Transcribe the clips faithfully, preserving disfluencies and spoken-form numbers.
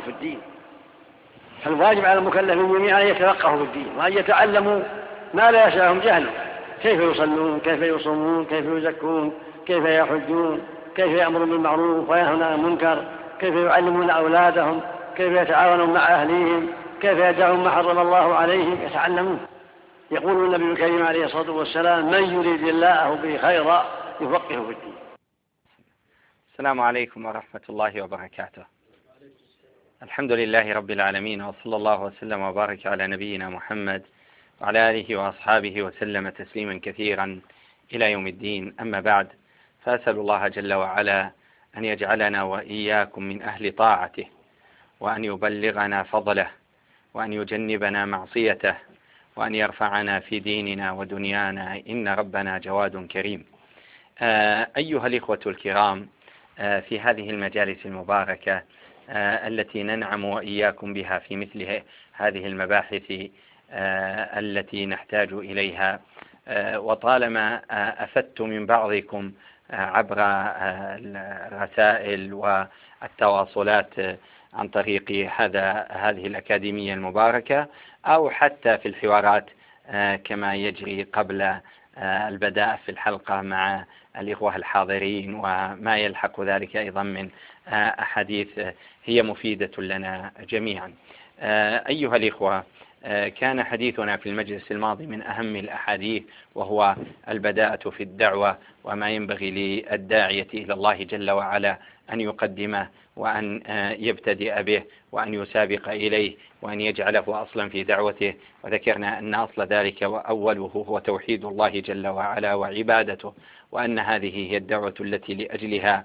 في الدين. فالواجب على المكلفين جميعا أن يتفقهوا في الدين وأن يتعلموا ما لا يشاءهم جهله، كيف يصلون، كيف يصومون، كيف يزكون، كيف يحجون، كيف يأمرون بالمعروف وينهون عن المنكر، كيف يعلمون أولادهم، كيف يتعاونون مع أهليهم، كيف يدعون ما حرم الله عليهم، يتعلمون. يقول النبي الكريم عليه الصلاة والسلام: من يريد الله به خيرا يفقهه في الدين. السلام عليكم ورحمة الله وبركاته. الحمد لله رب العالمين، وصلى الله وسلم وبارك على نبينا محمد وعلى آله وأصحابه وسلم تسليما كثيرا إلى يوم الدين. أما بعد، فأسأل الله جل وعلا أن يجعلنا وإياكم من أهل طاعته، وأن يبلغنا فضله، وأن يجنبنا معصيته، وأن يرفعنا في ديننا ودنيانا، إن ربنا جواد كريم. أيها الإخوة الكرام، في هذه المجالس المباركة التي ننعم وإياكم بها في مثل هذه المباحث التي نحتاج إليها، وطالما أفدت من بعضكم عبر الرسائل والتواصلات عن طريق هذا هذه الأكاديمية المباركة، أو حتى في الحوارات كما يجري قبل البداء في الحلقة مع الإخوة الحاضرين، وما يلحق ذلك أيضا من أحاديث هي مفيدة لنا جميعا. أيها الإخوة، كان حديثنا في المجلس الماضي من أهم الأحاديث، وهو البداءة في الدعوة، وما ينبغي للداعية إلى الله جل وعلا أن يقدمه، وأن يبتدئ به، وأن يسابق إليه، وأن يجعله أصلا في دعوته. وذكرنا أن أصل ذلك وأوله هو توحيد الله جل وعلا وعبادته، وأن هذه هي الدعوة التي لأجلها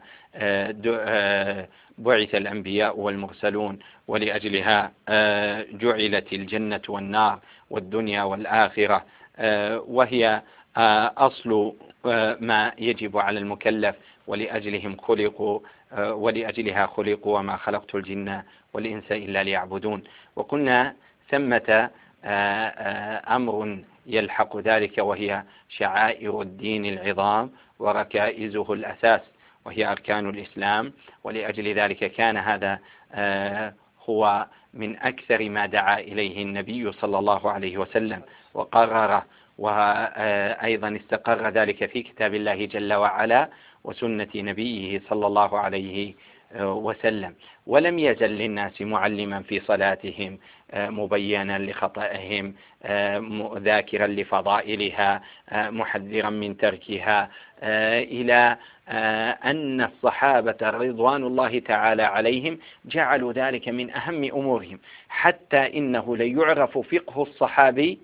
بعث الأنبياء والمرسلون، ولأجلها جعلت الجنة والنار والدنيا والآخرة، وهي أصل ما يجب على المكلف، ولأجلهم خلقوا ولأجلها خلقوا، وما خلقت الجن والإنس إلا ليعبدون. وقلنا ثمة أمر يلحق ذلك، وهي شعائر الدين العظام وركائزه الأساس، وهي أركان الإسلام. ولأجل ذلك كان هذا هو من أكثر ما دعا إليه النبي صلى الله عليه وسلم وقرره، وأيضا استقر ذلك في كتاب الله جل وعلا وسنة نبيه صلى الله عليه وسلم. ولم يزل للناس معلما في صلاتهم، مبينا لخطئهم، ذاكرا لفضائلها، محذرا من تركها، إلى أن الصحابة رضوان الله تعالى عليهم جعلوا ذلك من أهم أمورهم، حتى إنه ليعرف فقه الصحابي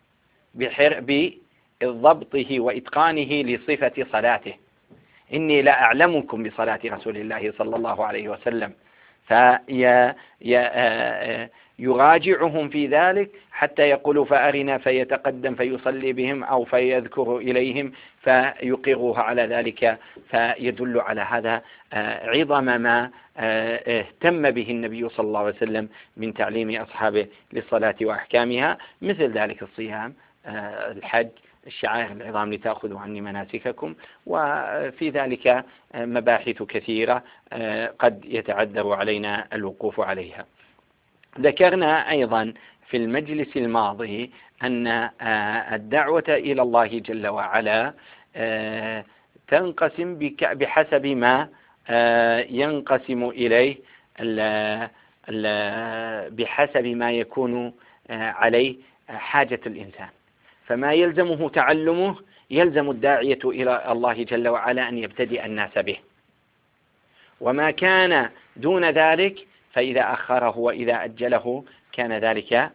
بضبطه وإتقانه لصفة صلاته. إني لا أعلمكم بصلاة رسول الله صلى الله عليه وسلم، فيراجعهم في ذلك حتى يقولوا فأرنا، فيتقدم فيصلي بهم أو فيذكر إليهم فيقره على ذلك. فيدل على هذا عظم ما اهتم به النبي صلى الله عليه وسلم من تعليم أصحابه للصلاة وأحكامها، مثل ذلك الصيام، الحج، الشعائر العظام لتأخذوا عني مناسككم. وفي ذلك مباحث كثيرة قد يتعذر علينا الوقوف عليها. ذكرنا أيضا في المجلس الماضي أن الدعوة إلى الله جل وعلا تنقسم بحسب ما ينقسم إليه، بحسب ما يكون عليه حاجة الإنسان. فما يلزمه تعلمه يلزم الداعية إلى الله جل وعلا أن يبتدئ الناس به، وما كان دون ذلك فإذا أخره وإذا أجله كان ذلك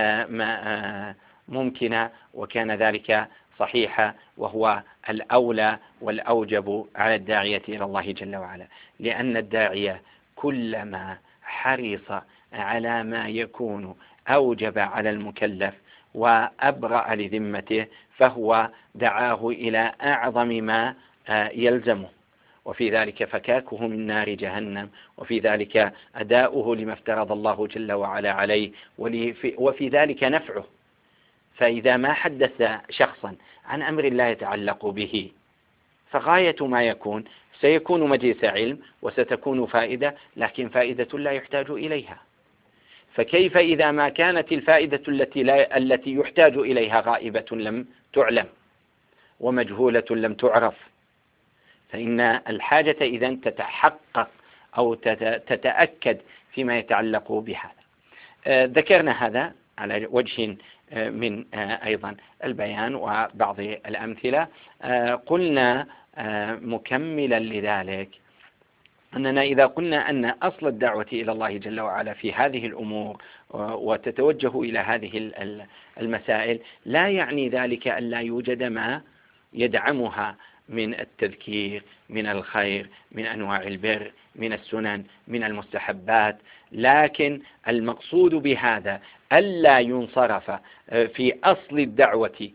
ممكنا، وكان ذلك صحيحا، وهو الأولى والأوجب على الداعية إلى الله جل وعلا، لأن الداعية كلما حرص على ما يكون أوجب على المكلف وأبرأ لذمته فهو دعاه إلى أعظم ما يلزمه، وفي ذلك فكاكه من نار جهنم، وفي ذلك أداؤه لما افترض الله جل وعلا عليه، وفي ذلك نفعه. فإذا ما حدث شخصا عن أمر لا يتعلق به فغاية ما يكون سيكون مجلس علم وستكون فائدة، لكن فائدة لا يحتاج إليها. فكيف إذا ما كانت الفائدة التي, لا التي يحتاج إليها غائبة لم تعلم ومجهولة لم تعرف؟ فإن الحاجة إذن تتحقق أو تتأكد فيما يتعلق بهذا. ذكرنا هذا على وجه من أيضا البيان وبعض الأمثلة. قلنا مكملا لذلك أننا إذا قلنا أن أصل الدعوة إلى الله جل وعلا في هذه الأمور وتتوجه إلى هذه المسائل، لا يعني ذلك أن لا يوجد ما يدعمها من التذكير، من الخير، من أنواع البر، من السنن، من المستحبات، لكن المقصود بهذا ألا ينصرف في أصل الدعوة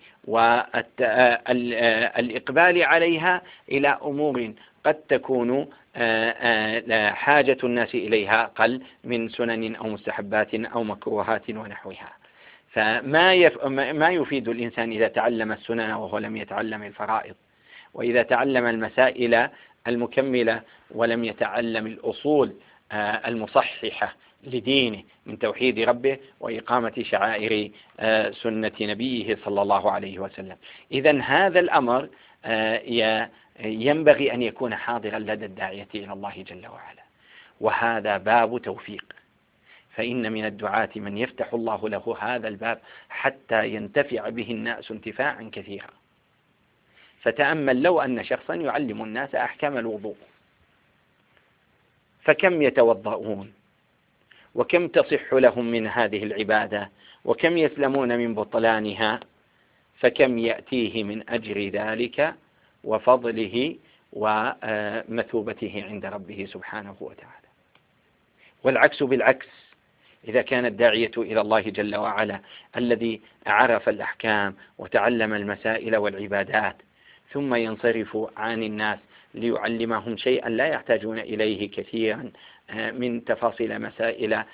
والإقبال عليها إلى أمور قد تكون حاجة الناس إليها أقل من سنن أو مستحبات أو مكروهات ونحوها. فما يف... ما يفيد الإنسان إذا تعلم السنن وهو لم يتعلم الفرائض، وإذا تعلم المسائل المكملة ولم يتعلم الأصول المصححة لدينه من توحيد ربه وإقامة شعائر سنة نبيه صلى الله عليه وسلم. إذن هذا الأمر ينبغي أن يكون حاضرا لدى الداعية إلى الله جل وعلا، وهذا باب توفيق. فإن من الدعاة من يفتح الله له هذا الباب حتى ينتفع به الناس انتفاعا كثيرا. فتأمل لو أن شخصا يعلم الناس أحكام الوضوء، فكم يتوضؤون وكم تصح لهم من هذه العبادة وكم يسلمون من بطلانها، فكم يأتيه من أجر ذلك وفضله ومثوبته عند ربه سبحانه وتعالى. والعكس بالعكس، إذا كان الداعية إلى الله جل وعلا الذي عرف الأحكام وتعلم المسائل والعبادات ثم ينصرف عن الناس ليعلمهم شيئا لا يحتاجون إليه كثيرا من تفاصيل مسائل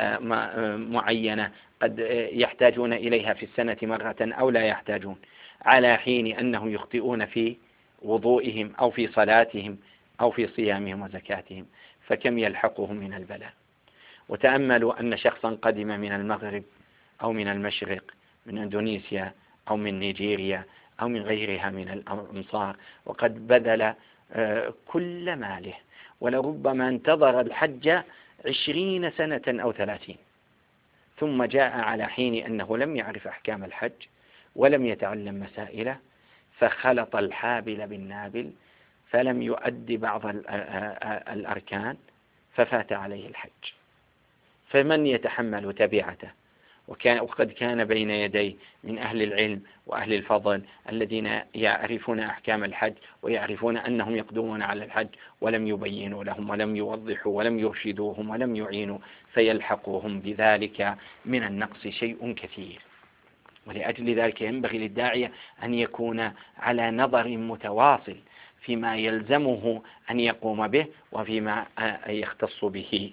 معينة قد يحتاجون إليها في السنة مرة أو لا يحتاجون، على حين أنهم يخطئون في وضوئهم أو في صلاتهم أو في صيامهم وزكاتهم، فكم يلحقهم من البلاء. وتأملوا أن شخصا قدم من المغرب أو من المشرق، من إندونيسيا أو من نيجيريا أو من غيرها من الأمصار، وقد بذل كل ماله ولربما انتظر الحج عشرين سنة أو ثلاثين، ثم جاء على حين أنه لم يعرف أحكام الحج ولم يتعلم مسائله، فخلط الحابل بالنابل فلم يؤدي بعض الأركان ففات عليه الحج. فمن يتحمل تبعته؟ وكان وقد كان بين يدي من أهل العلم وأهل الفضل الذين يعرفون أحكام الحج ويعرفون أنهم يقدمون على الحج ولم يبينوا لهم ولم يوضحوا ولم يرشدوهم ولم يعينوا، فيلحقهم بذلك من النقص شيء كثير. ولأجل ذلك ينبغي للداعية أن يكون على نظر متواصل فيما يلزمه أن يقوم به وفيما يختص به.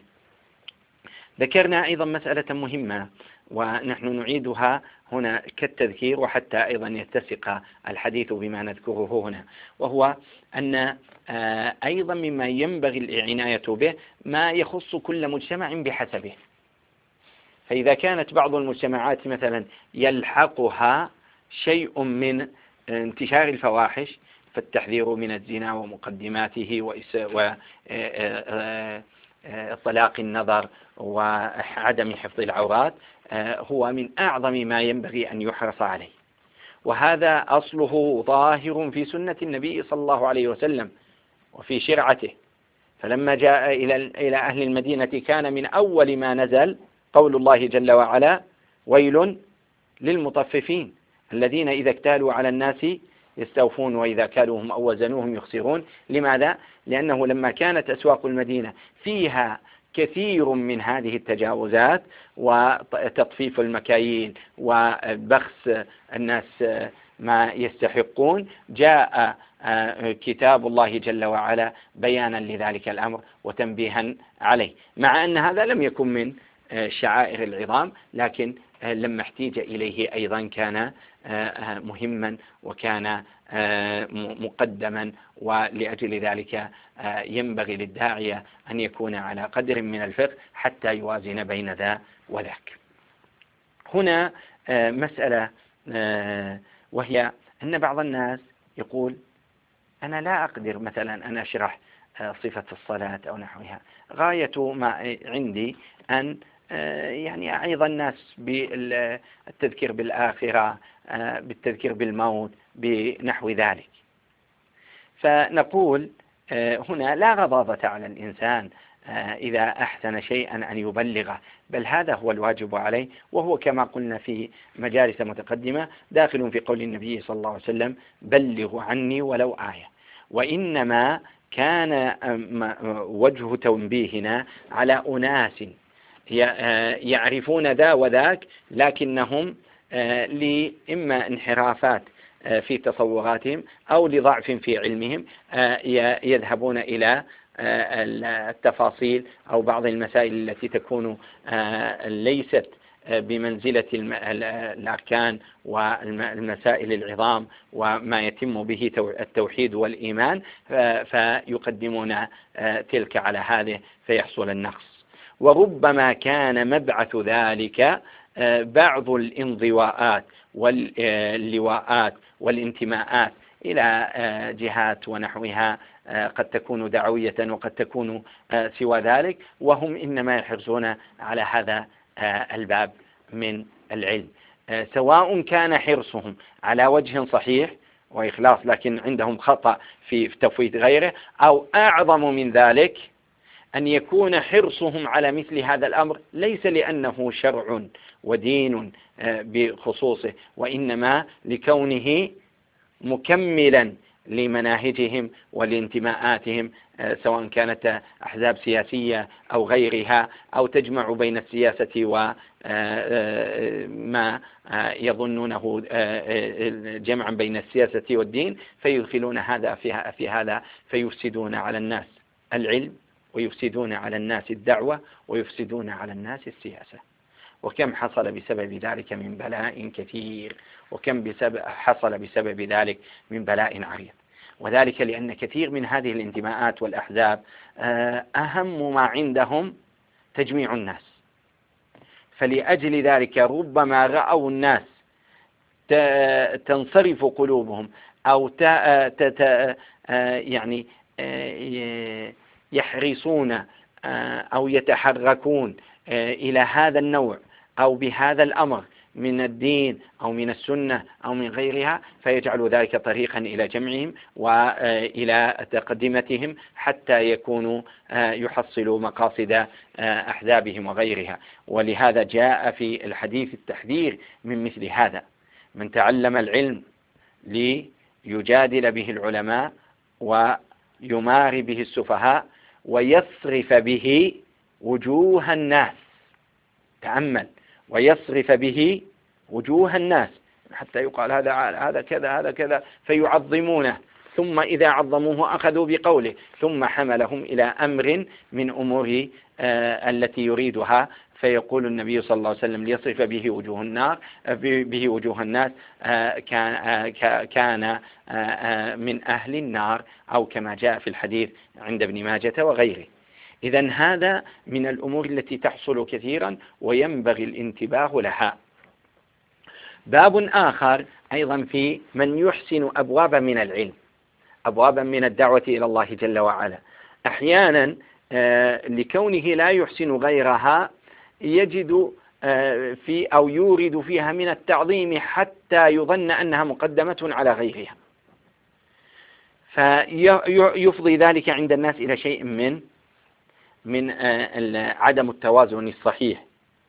ذكرنا أيضا مسألة مهمة ونحن نعيدها هنا كالتذكير وحتى أيضا يتسق الحديث بما نذكره هنا، وهو أن أيضا مما ينبغي العناية به ما يخص كل مجتمع بحسبه. فإذا كانت بعض المجتمعات مثلا يلحقها شيء من انتشار الفواحش فالتحذير من الزنا ومقدماته وطلاق النظر وعدم حفظ العورات هو من أعظم ما ينبغي أن يحرص عليه، وهذا أصله ظاهر في سنة النبي صلى الله عليه وسلم وفي شرعته. فلما جاء إلى أهل المدينة كان من أول ما نزل قول الله جل وعلا: ويل للمطففين الذين إذا اكتالوا على الناس يستوفون وإذا كالوهم أو وزنوهم يخسرون. لماذا؟ لأنه لما كانت أسواق المدينة فيها كثير من هذه التجاوزات وتطفيف المكاييل وبخس الناس ما يستحقون، جاء كتاب الله جل وعلا بيانا لذلك الأمر وتنبيها عليه، مع أن هذا لم يكن من شعائر العظام، لكن لما احتيج إليه أيضا كان مهما وكان مقدما، ولأجل ذلك ينبغي للداعية أن يكون على قدر من الفقه حتى يوازن بين ذا وذاك. هنا مسألة، وهي أن بعض الناس يقول أنا لا أقدر مثلا أن أشرح صفة الصلاة أو نحوها، غاية ما عندي أن يعني أعظ الناس بالتذكير بالآخرة، بالتذكير بالموت، بنحو ذلك. فنقول هنا لا غضاضة على الإنسان إذا أحسن شيئا أن يبلغه، بل هذا هو الواجب عليه، وهو كما قلنا في مجالس متقدمة داخل في قول النبي صلى الله عليه وسلم بلغوا عني ولو آية. وإنما كان وجه تنبيهنا على أناس يعرفون ذا وذاك، لكنهم لإما انحرافات في تصوراتهم أو لضعف في علمهم يذهبون إلى التفاصيل أو بعض المسائل التي تكون ليست بمنزلة الأركان والمسائل العظام وما يتم به التوحيد والإيمان، فيقدمون تلك على هذه فيحصل النقص. وربما كان مبعث ذلك بعض الانضواءات واللواءات والانتماءات إلى جهات ونحوها، قد تكون دعوية وقد تكون سوى ذلك، وهم إنما يحرصون على هذا الباب من العلم، سواء كان حرصهم على وجه صحيح وإخلاص لكن عندهم خطأ في تفويت غيره، أو أعظم من ذلك أن يكون حرصهم على مثل هذا الأمر ليس لأنه شرع ودين بخصوصه، وإنما لكونه مكملا لمناهجهم ولانتماءاتهم، سواء كانت أحزاب سياسية أو غيرها، أو تجمع بين السياسة وما يظنونه جمعا بين السياسة والدين، فيدخلون هذا في هذا فيفسدون على الناس العلم، ويفسدون على الناس الدعوة، ويفسدون على الناس السياسة. وكم حصل بسبب ذلك من بلاء كثير، وكم بسبب حصل بسبب ذلك من بلاء عريض. وذلك لأن كثير من هذه الانتماءات والأحزاب أهم ما عندهم تجميع الناس، فلأجل ذلك ربما رأوا الناس تنصرف قلوبهم أو يعني يحرصون أو يتحركون إلى هذا النوع أو بهذا الأمر من الدين أو من السنة أو من غيرها، فيجعل ذلك طريقا إلى جمعهم وإلى تقدمتهم حتى يكونوا يحصلوا مقاصد أحزابهم وغيرها. ولهذا جاء في الحديث التحذير من مثل هذا: من تعلم العلم ليجادل به العلماء ويماري به السفهاء ويصرف به وجوه الناس. تأمل: ويصرف به وجوه الناس، حتى يقال هذا هذا كذا هذا كذا فيعظمونه، ثم إذا عظموه أخذوا بقوله، ثم حملهم إلى أمر من أموره التي يريدها، فيقول النبي صلى الله عليه وسلم: ليصرف به وجوه النار به وجوه الناس كان كان من أهل النار، أو كما جاء في الحديث عند ابن ماجة وغيره. إذن هذا من الأمور التي تحصل كثيرا وينبغي الانتباه لها. باب آخر أيضا في من يحسن أبوابا من العلم، أبوابا من الدعوة إلى الله جل وعلا، أحيانا لكونه لا يحسن غيرها يجد في أو يورد فيها من التعظيم حتى يظن أنها مقدمة على غيرها، فيفضي ذلك عند الناس إلى شيء من من عدم التوازن الصحيح،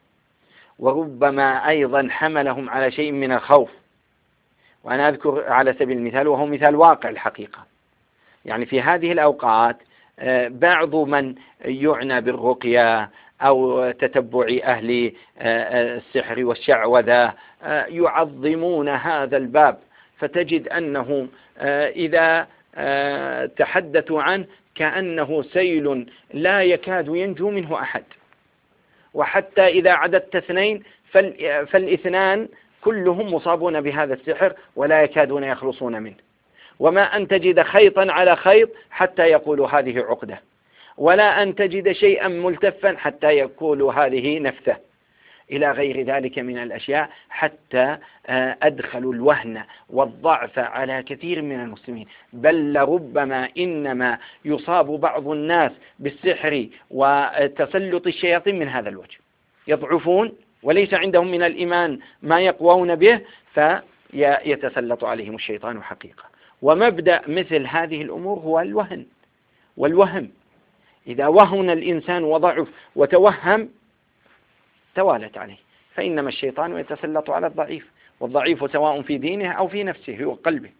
وربما أيضا حملهم على شيء من الخوف. وأنا أذكر على سبيل المثال، وهو مثال واقع الحقيقة، يعني في هذه الأوقات بعض من يعنى بالرقية أو تتبع أهل السحر والشعوذة يعظمون هذا الباب، فتجد أنه إذا تحدثوا عنه كأنه سيل لا يكاد ينجو منه أحد، وحتى إذا عددت اثنين فالاثنان كلهم مصابون بهذا السحر ولا يكادون يخلصون منه. وما أن تجد خيطا على خيط حتى يقول هذه عقدة، ولا أن تجد شيئا ملتفا حتى يقول هذه نفثة، إلى غير ذلك من الأشياء، حتى أدخلوا الوهن والضعف على كثير من المسلمين. بل لربما إنما يصاب بعض الناس بالسحر وتسلط الشياطين من هذا الوجه، يضعفون وليس عندهم من الإيمان ما يقوون به، فيتسلط عليهم الشيطان حقيقة. ومبدأ مثل هذه الأمور هو الوهن والوهم. إذا وهن الإنسان وضعف وتوهم توالت عليه، فإنما الشيطان يتسلط على الضعيف، والضعيف سواء في دينه أو في نفسه وقلبه.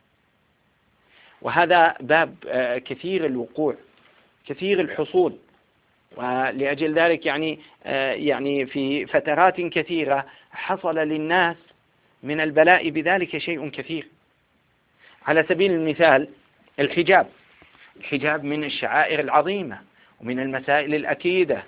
وهذا باب كثير الوقوع، كثير الحصول. ولأجل ذلك يعني يعني في فترات كثيرة حصل للناس من البلاء بذلك شيء كثير. على سبيل المثال الحجاب. الحجاب من الشعائر العظيمة ومن المسائل الأكيدة،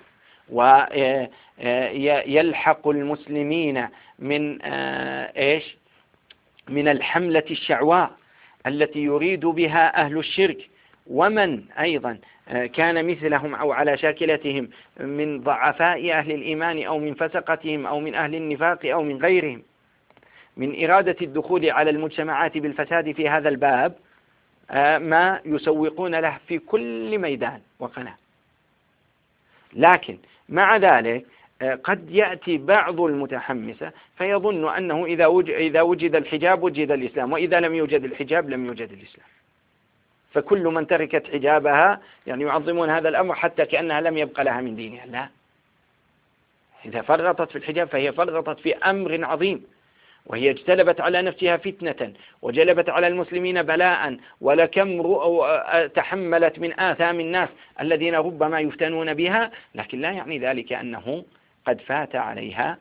ويلحق المسلمين من إيش من الحملة الشعواء التي يريد بها أهل الشرك، ومن أيضا كان مثلهم أو على شاكلتهم من ضعفاء أهل الإيمان أو من فسقتهم أو من أهل النفاق أو من غيرهم، من إرادة الدخول على المجتمعات بالفساد في هذا الباب، ما يسوقون له في كل ميدان وقناة. لكن مع ذلك قد يأتي بعض المتحمسة فيظن أنه إذا وجد, إذا وجد الحجاب وجد الإسلام، وإذا لم يوجد الحجاب لم يوجد الإسلام. فكل من تركت حجابها يعني يعظمون هذا الأمر حتى كأنها لم يبقى لها من دينها. لا، إذا فرطت في الحجاب فهي فرطت في أمر عظيم، وهي اجتلبت على نفسها فتنة وجلبت على المسلمين بلاء، ولكم تحملت من آثام الناس الذين ربما يفتنون بها، لكن لا يعني ذلك أنه قد فات عليها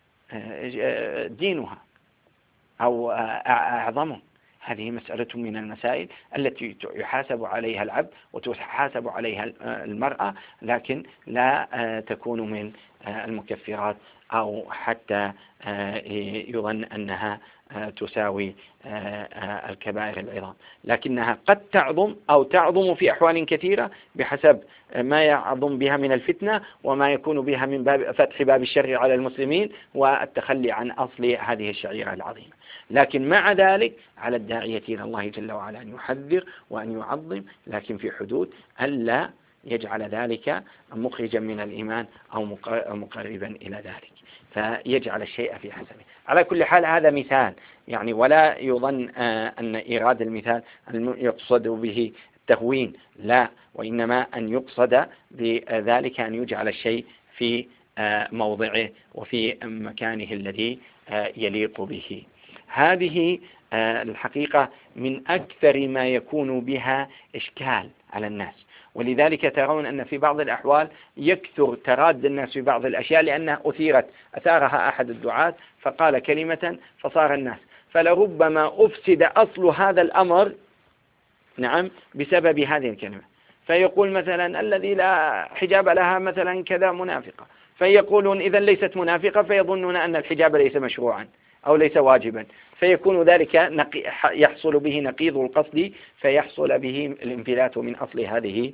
دينها أو أعظمه. هذه مسألة من المسائل التي يحاسب عليها العبد وتحاسب عليها المرأة، لكن لا تكون من المكفرات أو حتى يظن أنها تساوي الكبائر العظام، لكنها قد تعظم أو تعظم في أحوال كثيرة بحسب ما يعظم بها من الفتنة وما يكون بها من باب فتح باب الشر على المسلمين والتخلي عن أصل هذه الشعيرة العظيمة. لكن مع ذلك على الداعية إلى الله جل وعلا أن يحذر وأن يعظم، لكن في حدود ألا يجعل ذلك مخرجا من الإيمان أو مقربا إلى ذلك، فيجعل الشيء في حسبه. على كل حال هذا مثال يعني، ولا يظن أن إيراد المثال يقصد به التهوين، لا، وإنما أن يقصد بذلك أن يجعل الشيء في موضعه وفي مكانه الذي يليق به. هذه الحقيقة من أكثر ما يكون بها إشكال على الناس، ولذلك ترون أن في بعض الأحوال يكثر تراد الناس في بعض الأشياء لأنها أثيرت أثارها أحد الدعاة فقال كلمة فصار الناس، فلربما أفسد أصل هذا الأمر نعم بسبب هذه الكلمة. فيقول مثلا الذي لا حجاب لها مثلا كذا منافقة، فيقولون إذا ليست منافقة، فيظنون أن الحجاب ليس مشروعا أو ليس واجبا، فيكون ذلك يحصل به نقيض القصد، فيحصل به الانفلات من أصل هذه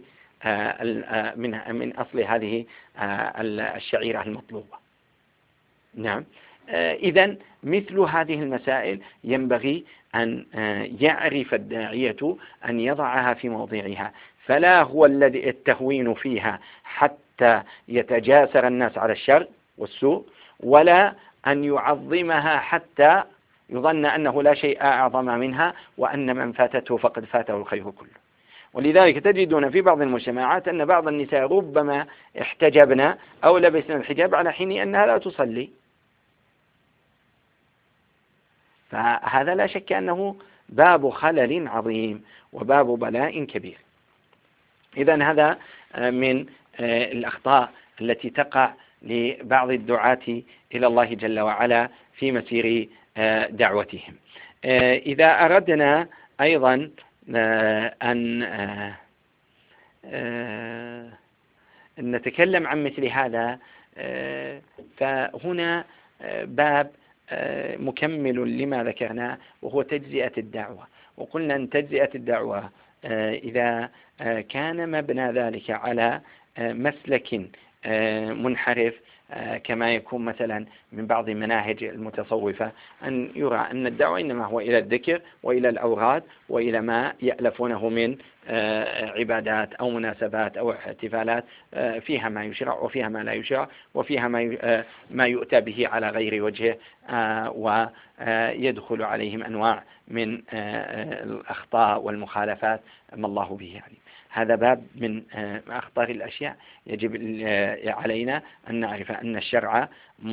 من من أصل هذه الشعيرة المطلوبة. نعم، إذن مثل هذه المسائل ينبغي أن يعرف الداعية أن يضعها في موضعها، فلا هو الذي التهوين فيها حتى يتجاسر الناس على الشر والسوء، ولا أن يعظمها حتى يظن أنه لا شيء أعظم منها وأن من فاتته فقد فاته الخير كله. ولذلك تجدون في بعض المجتمعات أن بعض النساء ربما احتجبنا أو لبسنا الحجاب على حين أنها لا تصلي، فهذا لا شك أنه باب خلل عظيم وباب بلاء كبير. إذن هذا من الأخطاء التي تقع لبعض الدعاة إلى الله جل وعلا في مسير دعوتهم. إذا أردنا أيضا أن نتكلم عن مثل هذا، فهنا باب مكمل لما ذكرنا وهو تجزئة الدعوة، وقلنا أن تجزئة الدعوة إذا كان مبنى ذلك على مسلك منحرف كما يكون مثلا من بعض مناهج المتصوفة، أن يرى أن الدعوة إنما هو إلى الذكر وإلى الأوراد وإلى ما يألفونه من عبادات أو مناسبات أو احتفالات فيها ما يشرع وفيها ما لا يشرع وفيها ما ما يؤتى به على غير وجهه، ويدخل عليهم أنواع من الأخطاء والمخالفات ما الله به يعني. هذا باب من أخطر الأشياء يجب علينا أن نعرف أن الشرع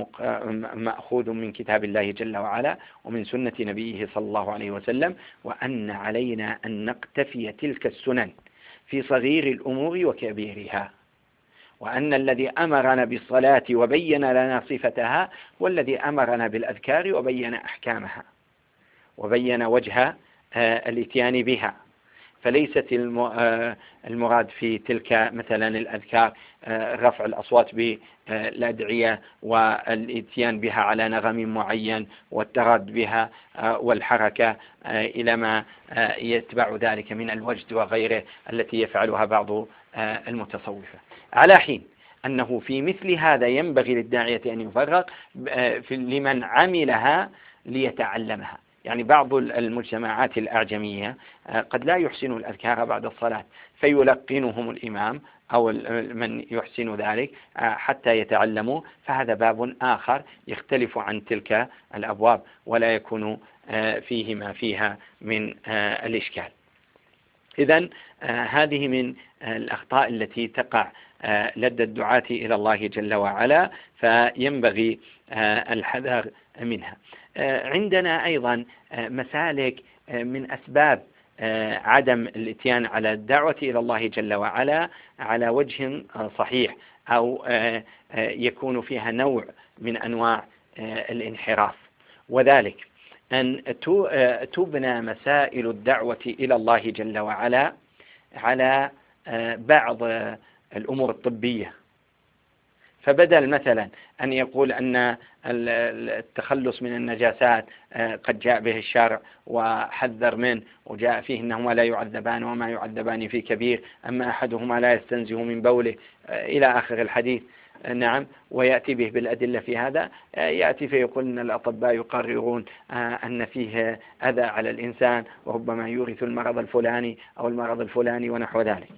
مأخوذ من كتاب الله جل وعلا ومن سنة نبيه صلى الله عليه وسلم، وأن علينا أن نقتفي تلك السنن في صغير الأمور وكبيرها، وأن الذي أمرنا بالصلاة وبين لنا صفتها والذي أمرنا بالأذكار وبين أحكامها وبين وجه الاتيان بها. فليست المراد في تلك مثلا الأذكار رفع الأصوات بالأدعية والاتيان بها على نغم معين والتراد بها والحركة إلى ما يتبع ذلك من الوجد وغيره التي يفعلها بعض المتصوفة، على حين أنه في مثل هذا ينبغي للداعية أن يفرق لمن عملها ليتعلمها. يعني بعض المجتمعات الأعجمية قد لا يحسن الأذكار بعد الصلاة فيلقنهم الإمام أو من يحسن ذلك حتى يتعلموا، فهذا باب آخر يختلف عن تلك الأبواب ولا يكون فيه ما فيها من الإشكال. إذن هذه من الأخطاء التي تقع لدى الدعاة إلى الله جل وعلا، فينبغي الحذر منها. عندنا أيضا مسالك من أسباب عدم الاتيان على الدعوة إلى الله جل وعلا على وجه صحيح أو يكون فيها نوع من أنواع الانحراف، وذلك أن تبنى مسائل الدعوة إلى الله جل وعلا على بعض الأمور الطبية. فبدل مثلا أن يقول أن التخلص من النجاسات قد جاء به الشرع وحذر منه وجاء فيه أنهما لا يعذبان وما يعذبان في كبير، أما أحدهما لا يستنزه من بوله إلى آخر الحديث، نعم، ويأتي به بالأدلة في هذا، يأتي فيقول أن الأطباء يقررون أن فيه أذى على الإنسان وربما يورث المرض الفلاني أو المرض الفلاني ونحو ذلك.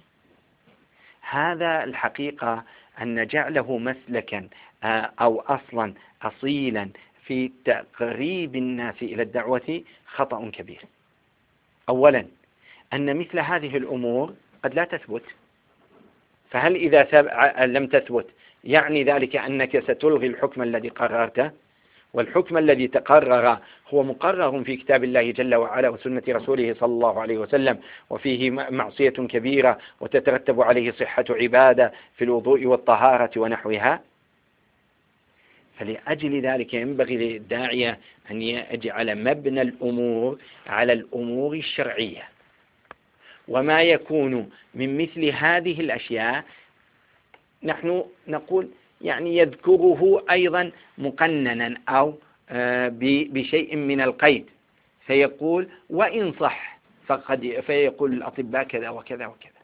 هذا الحقيقة أن جعله مسلكا أو أصلا أصيلا في تقريب الناس إلى الدعوة خطأ كبير. أولا أن مثل هذه الأمور قد لا تثبت، فهل إذا لم تثبت يعني ذلك أنك ستلغي الحكم الذي قررته؟ والحكم الذي تقرر هو مقرر في كتاب الله جل وعلا وسنة رسوله صلى الله عليه وسلم، وفيه معصية كبيرة وتترتب عليه صحة عبادة في الوضوء والطهارة ونحوها. فلأجل ذلك ينبغي للداعية أن يجعل مبنى الأمور على الأمور الشرعية، وما يكون من مثل هذه الأشياء نحن نقول يعني يذكره أيضا مقننا أو بشيء من القيد، فيقول وإن صح فقد فيقول الأطباء كذا وكذا وكذا.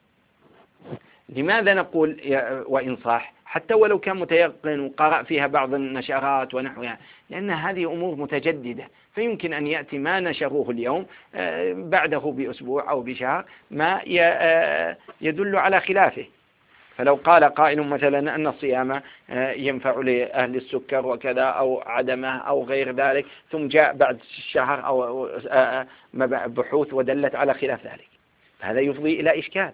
لماذا نقول وإن صح حتى ولو كان متيقن وقرأ فيها بعض النشرات ونحوها؟ لأن هذه أمور متجددة، فيمكن أن يأتي ما نشروه اليوم بعده بأسبوع أو بشهر ما يدل على خلافه. فلو قال قائل مثلا أن الصيام ينفع لأهل السكر وكذا أو عدمه أو غير ذلك، ثم جاء بعد شهر أو بحوث ودلت على خلاف ذلك، فهذا يفضي إلى إشكال.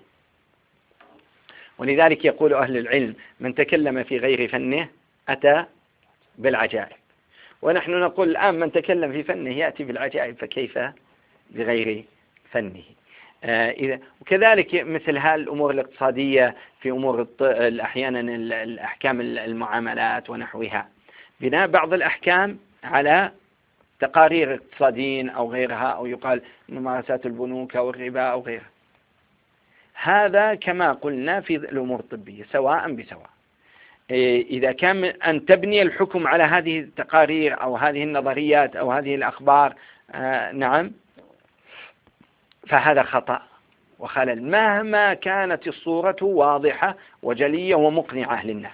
ولذلك يقول أهل العلم من تكلم في غير فنه أتى بالعجائب، ونحن نقول الآن من تكلم في فنه يأتي بالعجائب، فكيف بغير فنه؟ إذا وكذلك مثل هالأمور الاقتصادية في أمور أحيانا الأحكام المعاملات ونحوها، بناء بعض الأحكام على تقارير اقتصاديين أو غيرها، أو يقال ممارسات البنوك أو الربا أو غيرها. هذا كما قلنا في الأمور الطبية سواء بسواء. إذا كان أن تبني الحكم على هذه التقارير أو هذه النظريات أو هذه الأخبار، نعم، فهذا خطأ وخلل مهما كانت الصورة واضحة وجلية ومقنعة للناس،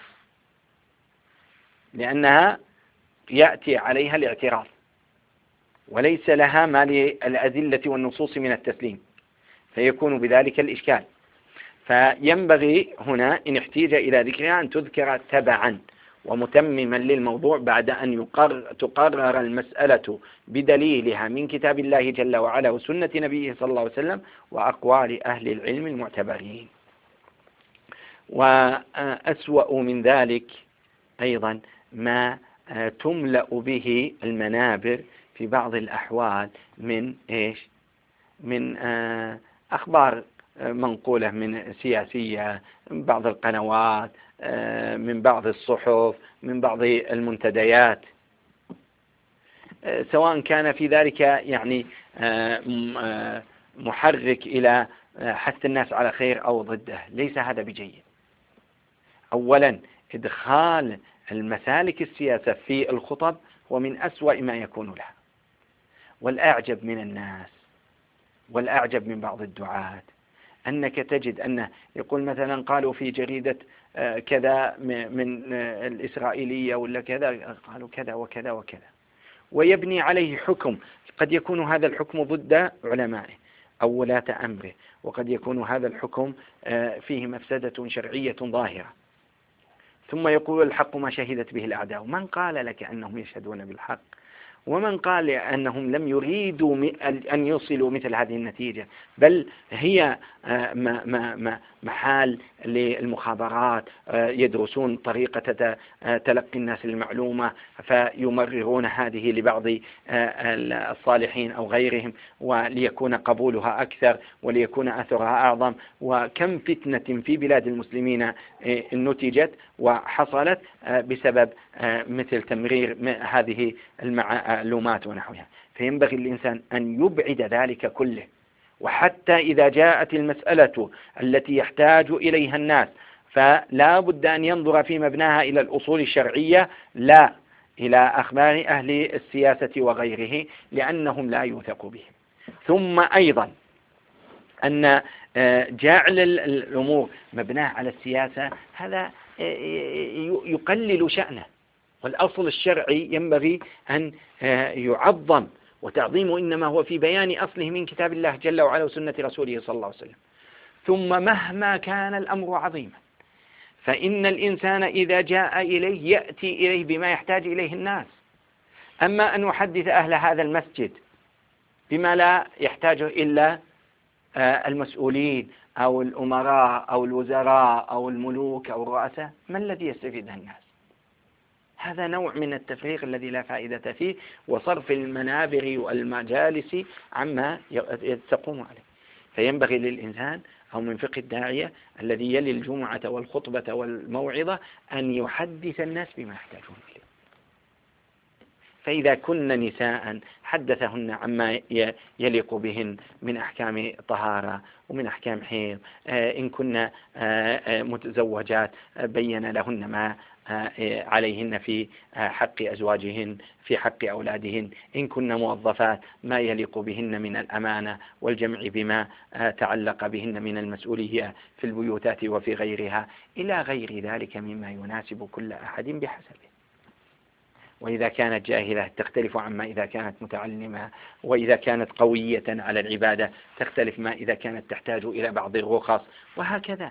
لأنها يأتي عليها الاعتراض وليس لها ما للأدلة والنصوص من التسليم، فيكون بذلك الإشكال. فينبغي هنا إن احتيج إلى ذكرها أن تذكر تبعا ومتمما للموضوع بعد أن يقرر تقرر المسألة بدليلها من كتاب الله جل وعلا وسنة نبيه صلى الله عليه وسلم وأقوال أهل العلم المعتبرين. وأسوأ من ذلك أيضا ما تملأ به المنابر في بعض الأحوال من إيش؟ من أخبار منقولة من سياسية، من بعض القنوات، من بعض الصحف، من بعض المنتديات، سواء كان في ذلك يعني محرك إلى حث الناس على خير أو ضده. ليس هذا بجيد. أولا إدخال المسالك السياسة في الخطب هو من أسوأ ما يكون لها. والأعجب من الناس والأعجب من بعض الدعاة أنك تجد أنه يقول مثلا قالوا في جريدة كذا من الإسرائيلية ولا كذا قالوا كذا وكذا وكذا، ويبني عليه حكم قد يكون هذا الحكم ضد علمائه أو ولاة أمره، وقد يكون هذا الحكم فيه مفسدة شرعية ظاهرة، ثم يقول الحق ما شهدت به الأعداء. من قال لك أنهم يشهدون بالحق؟ ومن قال أنهم لم يريدوا أن يصلوا مثل هذه النتيجة، بل هي محال للمخابرات يدرسون طريقة تلقي الناس المعلومة فيمررون هذه لبعض الصالحين أو غيرهم وليكون قبولها أكثر وليكون أثرها أعظم. وكم فتنة في بلاد المسلمين نتجت وحصلت بسبب مثل تمرير هذه المعلومات ونحوها. فينبغي الإنسان أن يبعد ذلك كله، وحتى إذا جاءت المسألة التي يحتاج إليها الناس فلا بد أن ينظر في مبناها إلى الأصول الشرعية لا إلى أخبار أهل السياسة وغيره، لأنهم لا يوثق بهم. ثم أيضا أن جعل الأمور مبناها على السياسة هذا يقلل شأنه، والأصل الشرعي ينبغي أن يعظم، وتعظيمه إنما هو في بيان أصله من كتاب الله جل وعلا وسنة رسوله صلى الله عليه وسلم. ثم مهما كان الأمر عظيما فإن الإنسان إذا جاء إليه يأتي إليه بما يحتاج إليه الناس. أما أن يحدث أهل هذا المسجد بما لا يحتاجه إلا المسؤولين أو الأمراء أو الوزراء أو الملوك أو الرؤساء، ما الذي يستفيده الناس؟ هذا نوع من التفريق الذي لا فائدة فيه وصرف المنابر والمجالس عما تقوم عليه. فينبغي للإنسان أو من فقه الداعية الذي يلي الجمعة والخطبة والموعظة أن يحدث الناس بما يحتاجون إليه. فإذا كن نساء حدثهن عما يليق بهن من أحكام طهارة ومن أحكام حيض، إن كن متزوجات بين لهن ما عليهن في حق أزواجهن في حق أولادهن، إن كن موظفات ما يليق بهن من الأمانة والجمع بما تعلق بهن من المسؤولية في البيوتات وفي غيرها إلى غير ذلك مما يناسب كل أحد بحسبه. وإذا كانت جاهلة تختلف عما إذا كانت متعلمة، وإذا كانت قوية على العبادة تختلف ما إذا كانت تحتاج إلى بعض الرخص، وهكذا.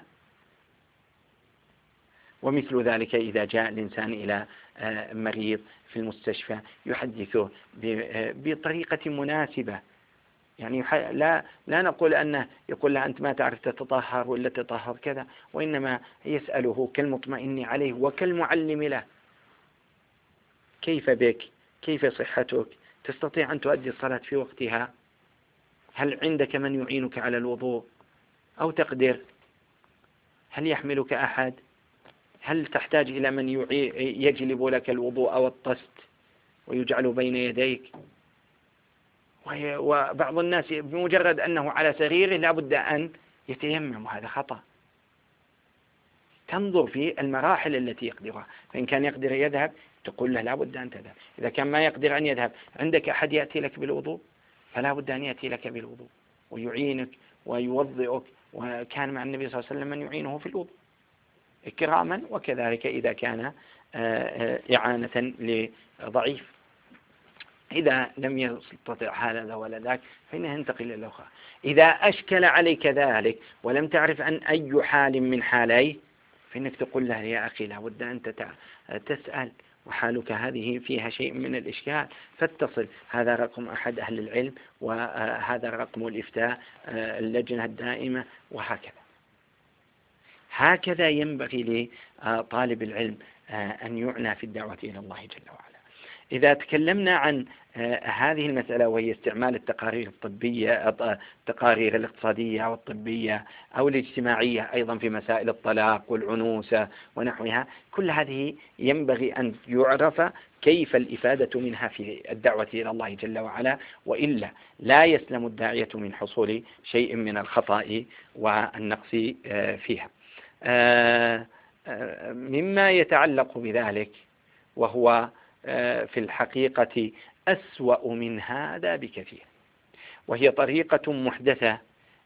ومثل ذلك إذا جاء الإنسان إلى مريض في المستشفى يحدثه بطريقة مناسبة، يعني لا لا نقول أنه يقول له أنت ما تعرف تتطهر ولا تطهر كذا، وإنما يسأله كالمطمئن عليه وكالمعلم له: كيف بك؟ كيف صحتك؟ تستطيع أن تؤدي الصلاة في وقتها؟ هل عندك من يعينك على الوضوء أو تقدر؟ هل يحملك أحد؟ هل تحتاج إلى من يجلب لك الوضوء أو الطست ويجعل بين يديك؟ وبعض الناس بمجرد أنه على سريره لا بد أن يتيمم، وهذا خطأ. تنظر في المراحل التي يقدرها، فإن كان يقدر يذهب تقول له لا بد أن تذهب. إذا كان ما يقدر أن يذهب عندك أحد يأتي لك بالوضوء فلا بد أن يأتي لك بالوضوء. ويعينك ويوضئك، وكان مع النبي صلى الله عليه وسلم من يعينه في الوضوء إكراما، وكذلك إذا كان إعانة لضعيف. إذا لم يستطع هذا ولا ذاك فإنه ينتقل إلى الأخرى. إذا أشكل عليك ذلك ولم تعرف أن أي حال من حاليه فإنك تقول له يا أخي لا بد أن تسأل، وحالك هذه فيها شيء من الإشكال، فاتصل، هذا رقم أحد أهل العلم، وهذا رقم الإفتاء اللجنة الدائمة، وهكذا. هكذا ينبغي لطالب العلم أن يعنى في الدعوة إلى الله جل وعلا. إذا تكلمنا عن هذه المسألة وهي استعمال التقارير الطبية، التقارير الاقتصادية والطبية أو الاجتماعية أيضا في مسائل الطلاق والعنوسة ونحوها، كل هذه ينبغي أن يعرف كيف الإفادة منها في الدعوة إلى الله جل وعلا، وإلا لا يسلم الداعية من حصول شيء من الخطأ والنقص فيها. مما يتعلق بذلك وهو في الحقيقة أسوأ من هذا بكثير، وهي طريقة محدثة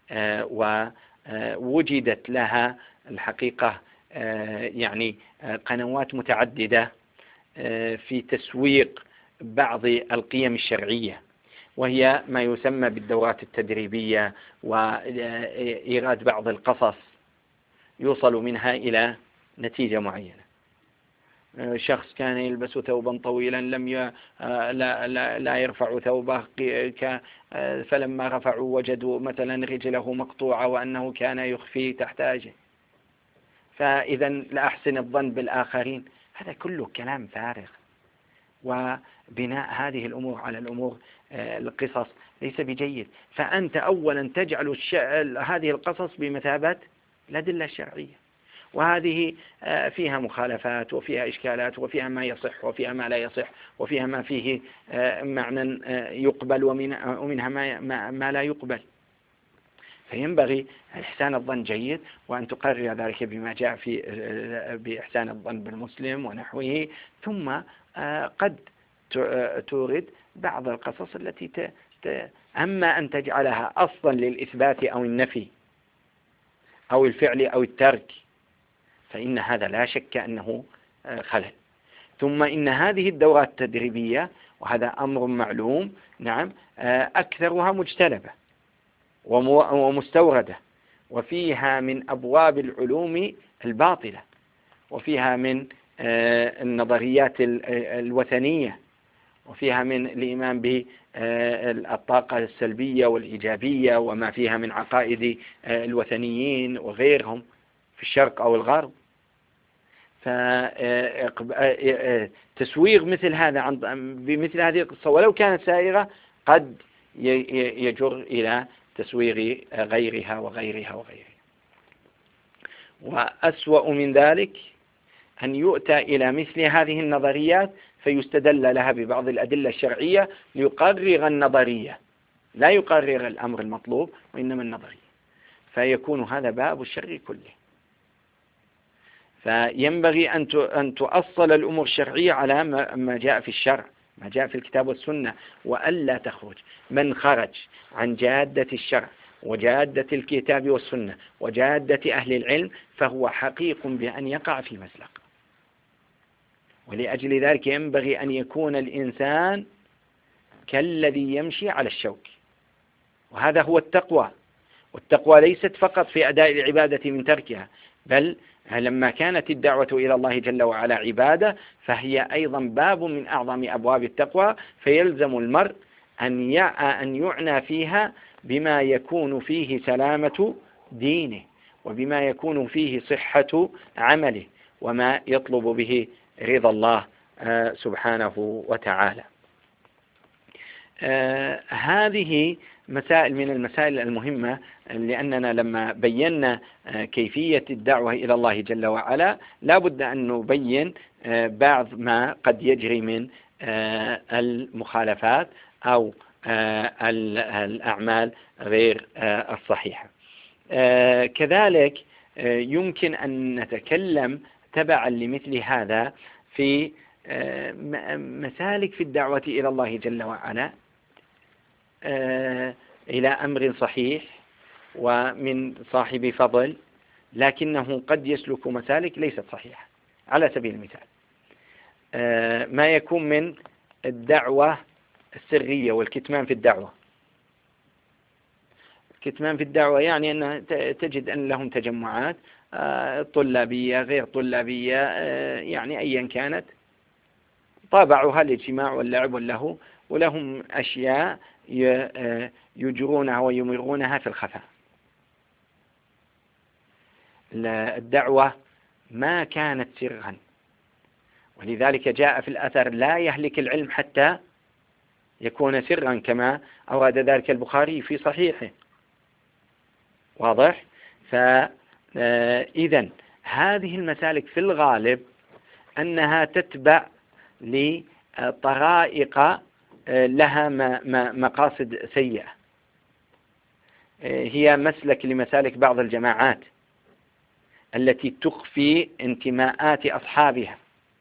ووجدت لها الحقيقة يعني قنوات متعددة في تسويق بعض القيم الشرعية، وهي ما يسمى بالدورات التدريبية وإيراد بعض القصص يوصل منها إلى نتيجة معينة. شخص كان يلبس ثوبا طويلا لم ي... لا, لا, لا يرفع ثوبه، فلما رفعوا وجدوا مثلا رجله مقطوعة وأنه كان يخفي تحتاجه، فإذا لا أحسن الظن بالآخرين. هذا كله كلام فارغ، وبناء هذه الأمور على الأمور القصص ليس بجيد. فأنت أولا تجعل الش... هذه القصص بمثابة الأدلة الشرعية، وهذه فيها مخالفات وفيها إشكالات وفيها ما يصح وفيها ما لا يصح وفيها ما فيه معنى يقبل ومنها ما, ما لا يقبل. فينبغي إحسان الظن جيد، وأن تقرر ذلك بما جاء في بإحسان الظن بالمسلم ونحوه، ثم قد تورد بعض القصص التي ت... ت... أما أن تجعلها أصلا للإثبات أو النفي أو الفعل أو الترك فإن هذا لا شك أنه خلل. ثم إن هذه الدورات التدريبية، وهذا أمر معلوم، نعم، أكثرها مجتلبة ومستوردة، وفيها من أبواب العلوم الباطلة، وفيها من النظريات الوثنية، وفيها من الإيمان بالطاقة السلبية والإيجابية، وما فيها من عقائد الوثنيين وغيرهم في الشرق أو الغرب. فتسويغ مثل هذا بمثل هذه القصة ولو كانت سائغة قد يجر إلى تسويغ غيرها وغيرها وغيرها. وأسوأ من ذلك أن يؤتى إلى مثل هذه النظريات فيستدل لها ببعض الأدلة الشرعية ليقرر النظرية، لا يقرر الأمر المطلوب وإنما النظرية، فيكون هذا باب الشر كله. فينبغي أن تؤصل الأمور الشرعية على ما جاء في الشرع، ما جاء في الكتاب والسنة، وألا تخرج. من خرج عن جادة الشرع وجادة الكتاب والسنة وجادة أهل العلم فهو حقيق بأن يقع في مزلق. ولأجل ذلك ينبغي أن يكون الإنسان كالذي يمشي على الشوك، وهذا هو التقوى. والتقوى ليست فقط في أداء العبادة من تركها، بل لما كانت الدعوة إلى الله جل وعلا عبادة فهي أيضا باب من أعظم أبواب التقوى، فيلزم المرء أن أن يعنى فيها بما يكون فيه سلامة دينه، وبما يكون فيه صحة عمله، وما يطلب به رضا الله سبحانه وتعالى. آه هذه مسائل من المسائل المهمة، لأننا لما بينا آه كيفية الدعوة إلى الله جل وعلا لا بد أن نبين آه بعض ما قد يجري من آه المخالفات أو آه الأعمال غير آه الصحيحة. آه كذلك آه يمكن أن نتكلم تبعا لمثل هذا في مسالك في الدعوة إلى الله جل وعلا إلى أمر صحيح ومن صاحب فضل، لكنه قد يسلك مسالك ليست صحيحة. على سبيل المثال ما يكون من الدعوة السرية والكتمان في الدعوة. الكتمان في الدعوة يعني أن تجد أن لهم تجمعات طلابية غير طلابية، يعني أيا كانت، طابعها الاجتماع واللعب واللهو، ولهم أشياء يجرونها ويمرونها في الخفاء. الدعوة ما كانت سرا، ولذلك جاء في الأثر: لا يهلك العلم حتى يكون سرا، كما أورد ذلك البخاري في صحيحه. واضح؟ فإذا هذه المسالك في الغالب أنها تتبع لطرائق لها مقاصد سيئة، هي مسلك لمسالك بعض الجماعات التي تخفي انتماءات أصحابها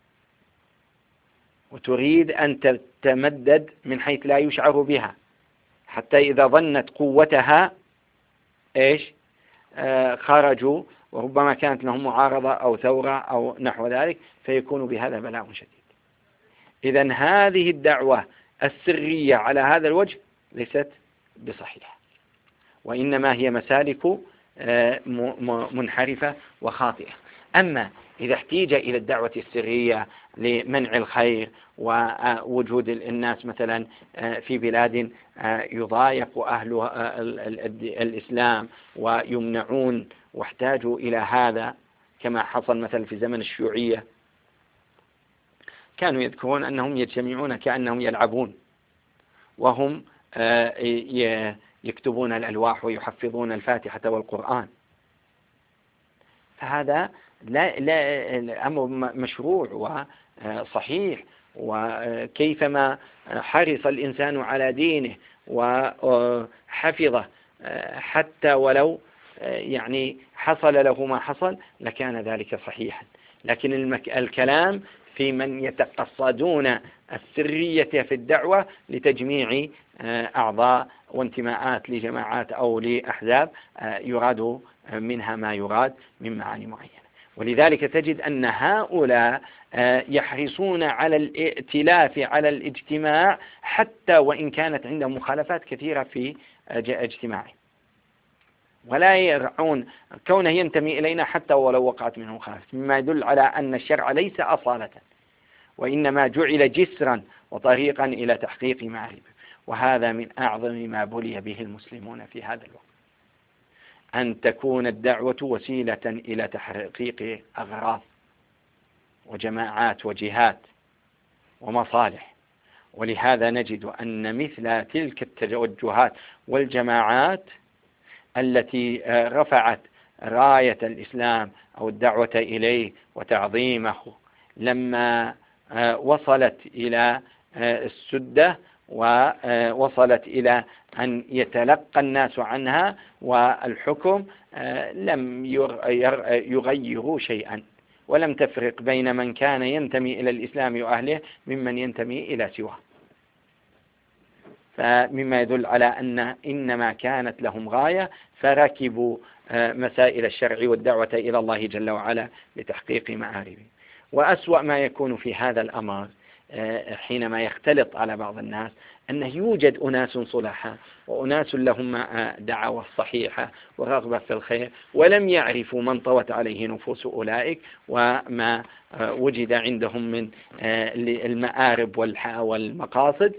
وتريد أن تتمدد من حيث لا يشعر بها، حتى إذا ظنت قوتها إيش آه خرجوا، وربما كانت لهم معارضة أو ثورة أو نحو ذلك، فيكون بهذا بلاء شديد. إذن هذه الدعوة السرية على هذا الوجه ليست بصحيحة، وإنما هي مسالك آه منحرفة وخاطئة. أما إذا احتيج إلى الدعوة السرية لمنع الخير ووجود الناس مثلا في بلاد يضايق أهل الإسلام ويمنعون واحتاجوا إلى هذا، كما حصل مثلا في زمن الشيوعية، كانوا يذكرون أنهم يجتمعون كأنهم يلعبون، وهم يكتبون الألواح ويحفظون الفاتحة والقرآن. فهذا لا لا أمر مشروع وصحيح، وكيفما حرص الإنسان على دينه وحفظه حتى ولو يعني حصل له ما حصل لكان ذلك صحيحا. لكن الكلام في من يتقصدون السرية في الدعوة لتجميع أعضاء وانتماءات لجماعات أو لأحزاب يراد منها ما يراد من معاني معينة. ولذلك تجد أن هؤلاء يحرصون على الائتلاف على الاجتماع حتى وإن كانت عندهم مخالفات كثيرة في اجتماعهم، ولا يرعون كونه ينتمي إلينا حتى ولو وقعت منه مخالفة، مما يدل على أن الشرع ليس أصالة، وإنما جعل جسرا وطريقا إلى تحقيق معارف. وهذا من أعظم ما بلي به المسلمون في هذا الوقت، أن تكون الدعوة وسيلة إلى تحقيق أغراض وجماعات وجهات ومصالح. ولهذا نجد أن مثل تلك التوجهات والجماعات التي رفعت راية الإسلام أو الدعوة إليه وتعظيمه لما وصلت إلى السدة ووصلت إلى أن يتلقى الناس عنها والحكم، لم يغيروا شيئا، ولم تفرق بين من كان ينتمي إلى الإسلام وأهله ممن ينتمي إلى سواه. فمما يدل على أن إنما كانت لهم غاية فركبوا مسائل الشرع والدعوة إلى الله جل وعلا لتحقيق معارفه. وأسوأ ما يكون في هذا الأمر حينما يختلط على بعض الناس أنه يوجد أناس صلحاء وأناس لهم دعوة صحيحة ورغبة في الخير، ولم يعرفوا من طوت عليه نفوس أولئك وما وجد عندهم من المآرب والمقاصد،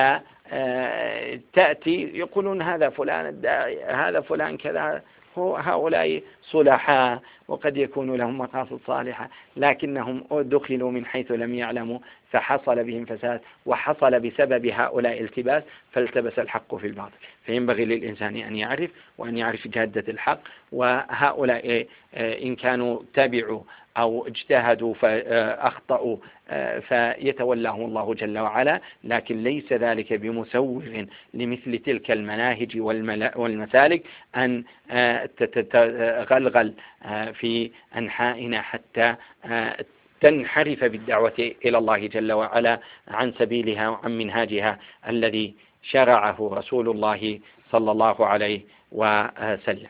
فتأتي يقولون هذا فلان هذا فلان كذا، هؤلاء صلحاء وقد يكون لهم مقاصد صالحة، لكنهم دخلوا من حيث لم يعلموا فحصل بهم فساد، وحصل بسبب هؤلاء التباس فالتبس الحق في الباطل. فينبغي للإنسان أن يعرف وأن يعرف جادة الحق، وهؤلاء إن كانوا تبعوا أو اجتهدوا فأخطأوا فيتولاه الله جل وعلا، لكن ليس ذلك بمسوغ لمثل تلك المناهج والمسالك أن تتغلغل في أنحائنا حتى تنحرف بالدعوة إلى الله جل وعلا عن سبيلها وعن منهاجها الذي شرعه رسول الله صلى الله عليه وسلم.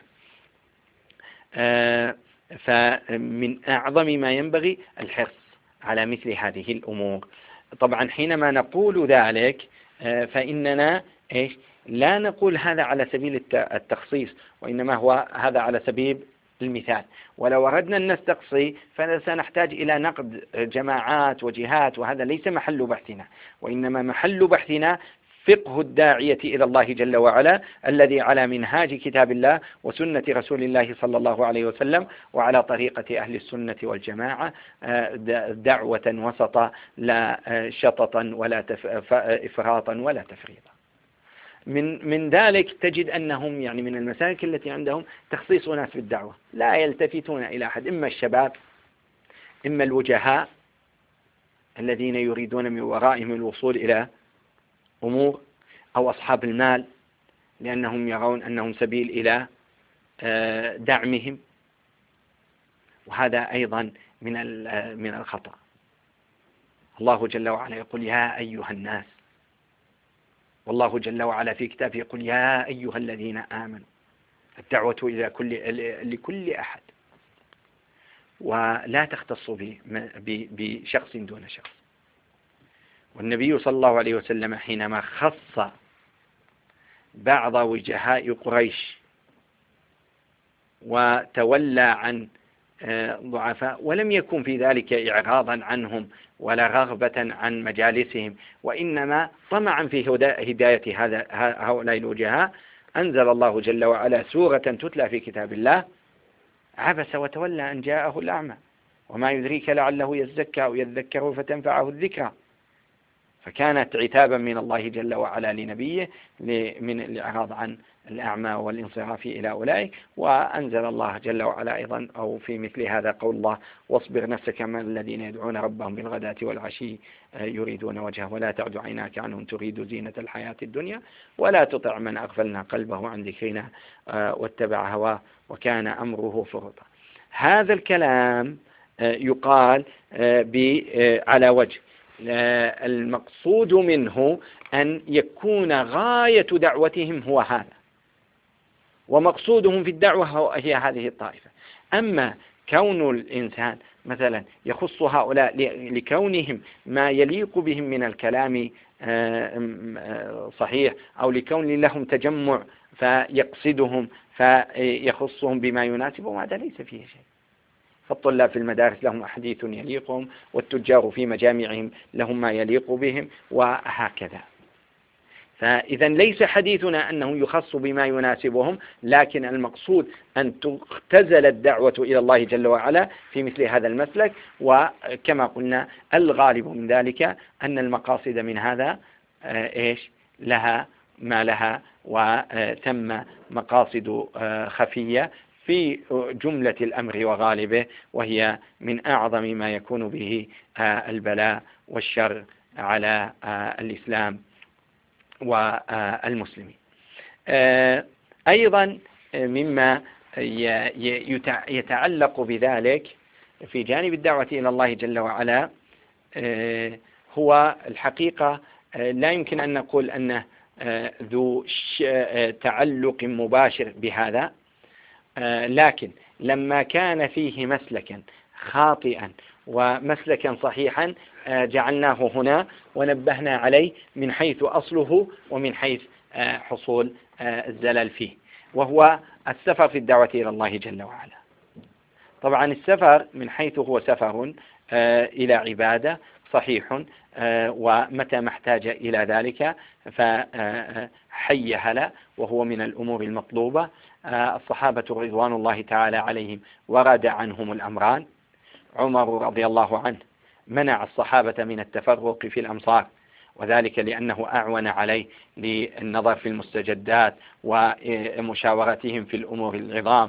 فمن أعظم ما ينبغي الحرص على مثل هذه الأمور. طبعا حينما نقول ذلك فإننا إيش لا نقول هذا على سبيل التخصيص، وإنما هو هذا على سبيل المثال. ولو أردنا أن نستقصي فسنحتاج إلى نقد جماعات وجهات، وهذا ليس محل بحثنا، وإنما محل بحثنا فقه الداعية إلى الله جل وعلا الذي على منهاج كتاب الله وسنة رسول الله صلى الله عليه وسلم، وعلى طريقة أهل السنة والجماعة دعوة وسطا لا شططا ولا إفراطا ولا تفريطا. من من ذلك تجد أنهم يعني من المسالك التي عندهم تخصيص ناس بالدعوة، لا يلتفتون إلى أحد، إما الشباب إما الوجهاء الذين يريدون من ورائهم الوصول إلى أمور، أو أصحاب المال لأنهم يرون أنهم سبيل إلى دعمهم، وهذا أيضا من من الخطأ. الله جل وعلا يقول يا أيها الناس، والله جل وعلا في كتابه يقول يا أيها الذين آمنوا. الدعوة إلى كل لكل أحد، ولا تختص بشخص دون شخص. والنبي صلى الله عليه وسلم حينما خص بعض وجهاء قريش وتولى عن ضعفاء، ولم يكن في ذلك إعراضا عنهم ولا رغبة عن مجالسهم، وإنما طمعا في هداية هذا هؤلاء الوجهاء، أنزل الله جل وعلا سورة تتلى في كتاب الله: عبس وتولى أن جاءه الأعمى وما يدريك لعله يزكى أو يذكر فتنفعه الذكرى. فكانت عتابا من الله جل وعلا لنبيه من الإعراض عن الأعمى والانصراف إلى أولئك. وأنزل الله جل وعلا أيضا أو في مثل هذا قول الله: واصبر نفسك مع الذين يدعون ربهم بالغداة والعشي يريدون وجهه ولا تعد عيناك عنهم تريد زينة الحياة الدنيا ولا تطع من أغفلنا قلبه عن ذكرنا واتبع هواه وكان أمره فرطا. هذا الكلام يقال على وجه المقصود منه أن يكون غاية دعوتهم هو هذا، ومقصودهم في الدعوة هي هذه الطائفة. أما كون الإنسان مثلا يخص هؤلاء لكونهم ما يليق بهم من الكلام صحيح، أو لكون لهم تجمع فيقصدهم فيخصهم بما يناسبهم، هذا ليس فيه شيء. فالطلاب في المدارس لهم حديث يليقهم، والتجار في مجامعهم لهم ما يليق بهم، وهكذا. فإذا ليس حديثنا أنه يخص بما يناسبهم، لكن المقصود أن تختزل الدعوة إلى الله جل وعلا في مثل هذا المسلك. وكما قلنا الغالب من ذلك أن المقاصد من هذا إيش لها ما لها، وثم مقاصد خفية في جملة الأمر وغالبه، وهي من أعظم ما يكون به البلاء والشر على الإسلام والمسلمين. أيضا مما يتعلق بذلك في جانب الدعوة إلى الله جل وعلا هو الحقيقة لا يمكن أن نقول أنه ذو تعلق مباشر بهذا، لكن لما كان فيه مسلكا خاطئا ومسلكا صحيحا جعلناه هنا ونبهنا عليه من حيث أصله ومن حيث حصول الزلل فيه، وهو السفر في الدعوة إلى الله جل وعلا. طبعا السفر من حيث هو سفر إلى عبادة صحيح، ومتى ما احتاج إلى ذلك فحي هلا، وهو من الأمور المطلوبة. الصحابة رضوان الله تعالى عليهم ورد عنهم الأمران. عمر رضي الله عنه منع الصحابة من التفرق في الأمصار، وذلك لأنه أعون عليه للنظر في المستجدات ومشاورتهم في الأمور العظام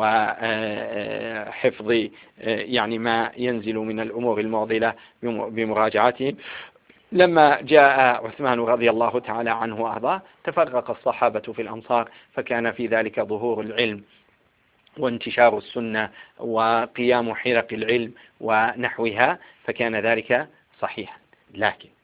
وحفظ يعني ما ينزل من الأمور المعضلة بمراجعتهم. لما جاء عثمان رضي الله تعالى عنه وأرضاه تفرق الصحابة في الأمصار، فكان في ذلك ظهور العلم وانتشار السنة وقيام حرق العلم ونحوها، فكان ذلك صحيحا. لكن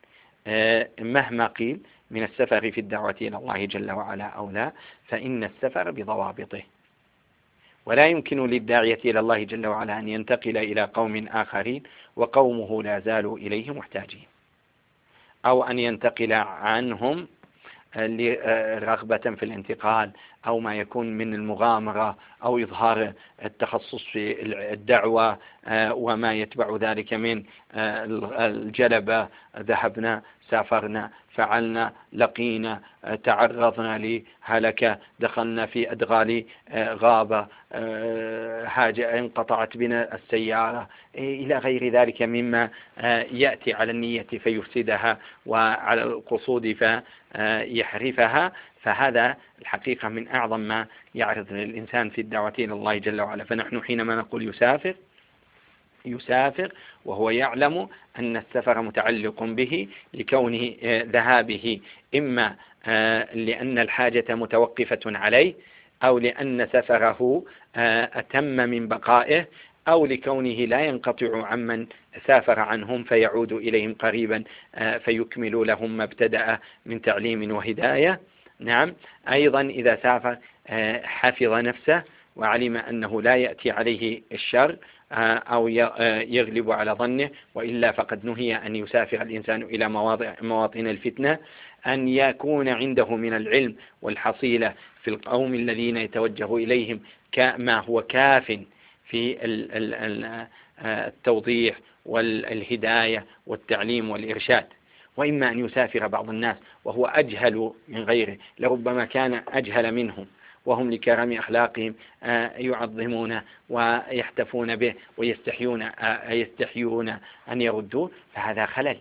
مهما قيل من السفر في الدعوة إلى الله جل وعلا أو لا، فإن السفر بضوابطه، ولا يمكن للداعية إلى الله جل وعلا أن ينتقل إلى قوم آخرين وقومه لا زالوا إليه محتاجين، أو أن ينتقل عنهم رغبة في الانتقال أو ما يكون من المغامرة أو إظهار التخصص في الدعوة وما يتبع ذلك من الجلبة، ذهبنا سافرنا فعلنا لقينا تعرضنا لهلكة دخلنا في أدغال غابة حاجة انقطعت بنا السيارة إلى غير ذلك مما يأتي على النية فيفسدها وعلى القصود فيحرفها. فهذا الحقيقة من أعظم ما يعرض للإنسان في الدعوة إلى الله جل وعلا. فنحن حينما نقول يسافر يسافر وهو يعلم أن السفر متعلق به لكونه ذهابه إما لأن الحاجة متوقفة عليه، أو لأن سفره أتم من بقائه، أو لكونه لا ينقطع عمن سافر عنهم فيعود إليهم قريبا فيكمل لهم ما ابتدأ من تعليم وهداية. نعم، أيضا إذا سافر حفظ نفسه وعلم أنه لا يأتي عليه الشر أو يغلب على ظنه، وإلا فقد نهي أن يسافر الإنسان إلى مواطن الفتنة، أن يكون عنده من العلم والحصيلة في القوم الذين يتوجه إليهم ما هو كاف في التوضيح والهداية والتعليم والإرشاد. وإما أن يسافر بعض الناس وهو أجهل من غيره، لربما كان أجهل منهم وهم لكرم أخلاقهم يعظمون ويحتفون به ويستحيون يستحيون أن يردوه، فهذا خلل.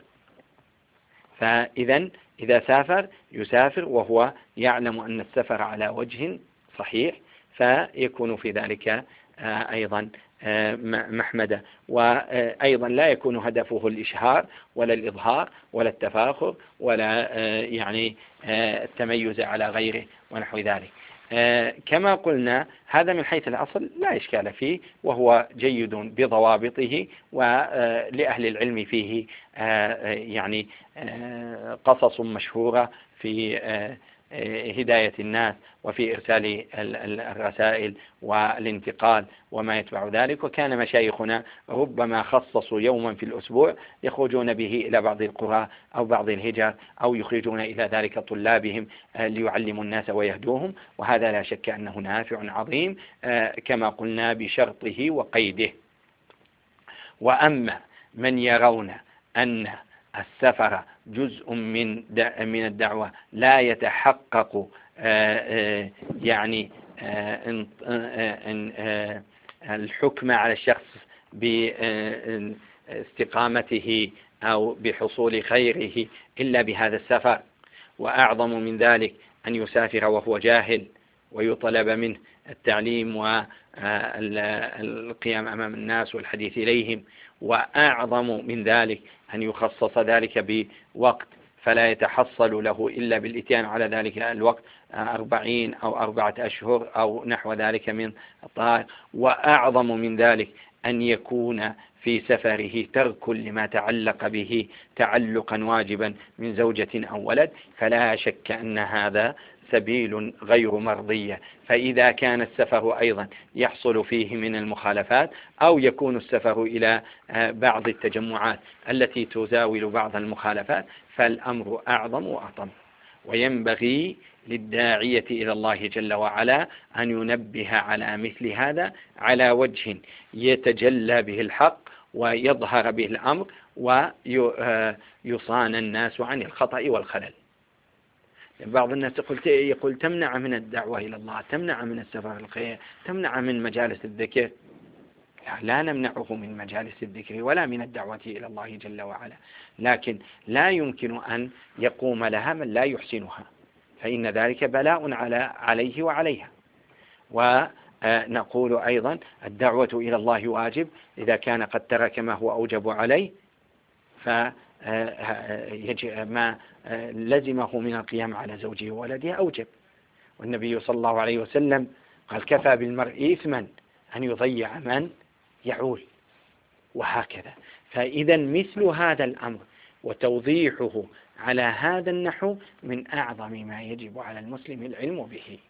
فإذا إذا سافر يسافر وهو يعلم أن السفر على وجه صحيح، فيكون في ذلك أيضا محمدة. وأيضا لا يكون هدفه الإشهار ولا الإظهار ولا التفاخر ولا يعني التميز على غيره ونحو ذلك. كما قلنا هذا من حيث الأصل لا إشكال فيه، وهو جيد بضوابطه، ولأهل العلم فيه يعني قصص مشهورة في هداية الناس وفي إرسال الرسائل والانتقال وما يتبع ذلك. وكان مشايخنا ربما خصصوا يوما في الأسبوع يخرجون به إلى بعض القرى أو بعض الهجر، أو يخرجون إلى ذلك طلابهم ليعلموا الناس ويهدوهم، وهذا لا شك أنه نافع عظيم كما قلنا بشرطه وقيده. وأما من يرون أن السفر جزء من من الدعوة لا يتحقق يعني الحكم على الشخص باستقامته أو بحصول خيره إلا بهذا السفر، وأعظم من ذلك أن يسافر وهو جاهل ويطلب منه التعليم والقيام أمام الناس والحديث إليهم، وأعظم من ذلك أن يخصص ذلك بوقت فلا يتحصل له إلا بالإتيان على ذلك الوقت أربعين أو أربعة أشهر أو نحو ذلك من الطائر. وأعظم من ذلك أن يكون في سفره ترك لما تعلق به تعلقا واجبا من زوجة أو ولد، فلا شك أن هذا سبيل غير مرضية. فإذا كان السفر أيضا يحصل فيه من المخالفات، أو يكون السفر إلى بعض التجمعات التي تزاول بعض المخالفات، فالأمر أعظم وأعظم. وينبغي للداعية إلى الله جل وعلا أن ينبه على مثل هذا على وجه يتجلى به الحق ويظهر به الأمر ويصان الناس عن الخطأ والخلل. بعض الناس يقول, يقول تمنع من الدعوة إلى الله، تمنع من السفر الخير، تمنع من مجالس الذكر. لا نمنعه من مجالس الذكر ولا من الدعوة إلى الله جل وعلا، لكن لا يمكن أن يقوم لها من لا يحسنها، فإن ذلك بلاء على عليه وعليها. ونقول أيضا الدعوة إلى الله واجب، إذا كان قد ترك ما هو أوجب عليه فما لزمه من القيام على زوجه وولده أوجب. والنبي صلى الله عليه وسلم قال كفى بالمرء إثما أن يضيع من يعول، وهكذا. فإذا مثل هذا الأمر وتوضيحه على هذا النحو من أعظم ما يجب على المسلم العلم به.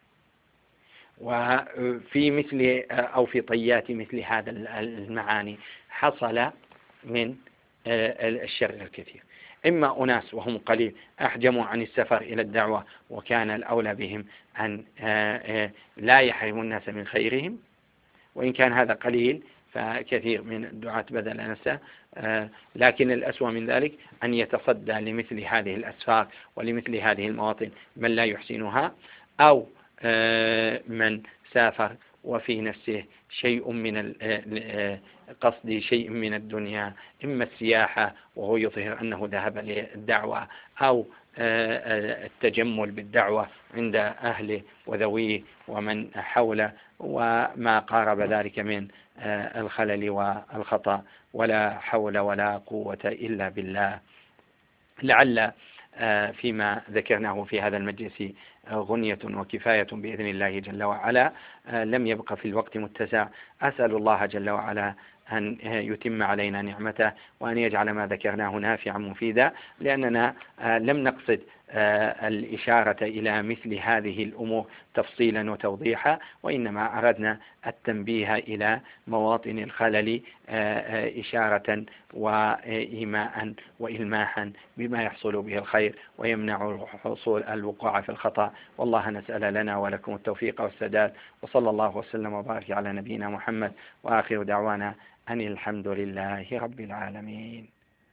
وفي مثل أو في طيات مثل هذا المعاني حصل من الشر الكثير. إما أناس وهم قليل أحجموا عن السفر إلى الدعوة، وكان الأولى بهم أن لا يحرموا الناس من خيرهم، وإن كان هذا قليل فكثير من الدعاة بذل نفسه، لكن الأسوأ من ذلك أن يتصدى لمثل هذه الأسفار ولمثل هذه المواطن من لا يحسنها، أو من سافر وفي نفسه شيء من قصد شيء من الدنيا، إما السياحة وهو يظهر أنه ذهب للدعوة، أو التجمل بالدعوة عند أهله وذويه ومن حوله، وما قارب ذلك من الخلل والخطأ، ولا حول ولا قوة إلا بالله. لعل فيما ذكرناه في هذا المجلس غنية وكفاية بإذن الله جل وعلا، لم يبق في الوقت متسع. أسأل الله جل وعلا أن يتم علينا نعمته، وأن يجعل ما ذكرناه نافعا مفيدا، لأننا لم نقصد الإشارة إلى مثل هذه الأمور تفصيلا وتوضيحا، وإنما أردنا التنبيه إلى مواطن الخلل إشارة وإيماء وإلماحا بما يحصل به الخير ويمنع حصول الوقوع في الخطأ. والله نسأل لنا ولكم التوفيق والسداد، وصلى الله وسلم وبارك على نبينا محمد، وآخر دعوانا أن الحمد لله رب العالمين.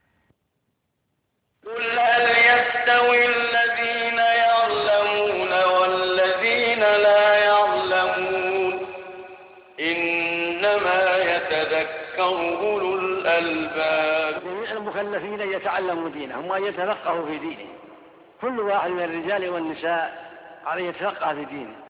قل هل يستوي الذين يعلمون والذين لا يعلمون إنما يتذكر أولو الألباب. جميع المكلفين يتعلموا دينهم وأن يتفقهوا في دينهم، كل واحد من الرجال والنساء عليه يتفقه في دينه.